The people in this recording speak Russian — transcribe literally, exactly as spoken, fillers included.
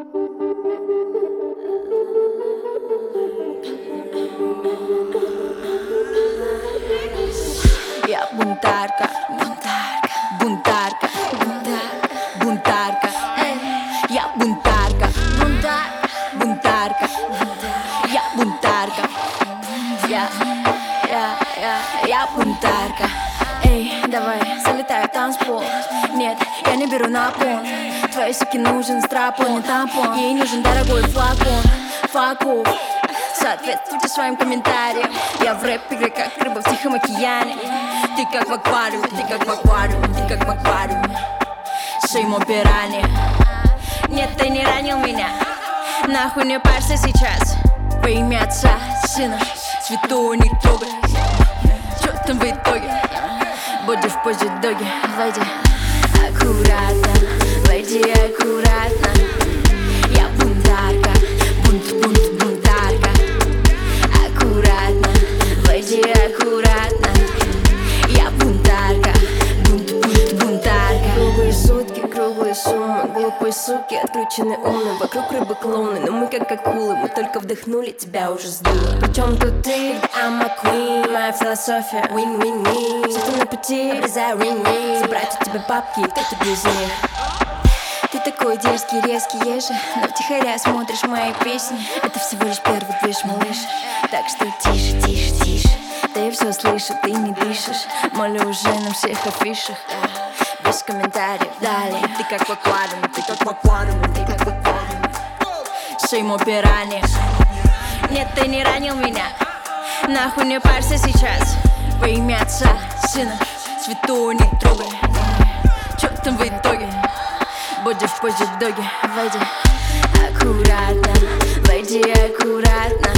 Я бунтарка, бунтарка, бунтарка, бунтарка, бунтарка, эй. Я бунтарка, бунтарка, бунтарка, я бунтарка. Я, я, я, я бунтарка. Эй, давай, залетай в танцпол. Нет, я не беру на пон. Твоей суке нужен страпон, не тампон. Ей нужен дорогой флакон. Факу, соответствуйте своим комментариям. Я в рэп-игре, как рыба в Тихом океане. Ты как в аквариуме, ты как в аквариуме, ты как в аквариуме. Шеймо пирани. Нет, ты не ранил меня. Нахуй не парься сейчас. Во имя Отца, Сына, Святого не трогай. Чё там в итоге? Боди в позе доги. Войди аккуратно, войди аккуратно. Я бунтарка, бунт, бунт, бунтарка. Аккуратно, войди аккуратно. Я бунтарка, бунт, бунт, бунтарка. Круглые сутки, круглые суммы. Глупые суки, отключены умны. Вокруг рыбы клоуны, но мы как акулы. Мы только вдохнули, тебя уже сдуло. Причем тут ты, I'm a queen. Моя философия, win-win-win. Все ты на пути, обрезаю ring-ring. Забрать у тебя бабки, кто тебе из них? Ты такой дерзкий, резкий, еже. Но втихаря смотришь мои песни. Это всего лишь первый движ, малыш. Так что тише, тише, тише. Ты все слышишь, ты не дышишь. Молю уже на всех афишах. Без комментариев, далее. Ты как в аквариуме, ты как в аквариуме, ты как в аквариуме. Шеймо пирани. Нет, ты не ранил меня. Нахуй не парься сейчас. Во имя Отца, Сына, Святого не трогай. Чё там в итоге? Боди в позе доги. Войди аккуратно, войди аккуратно.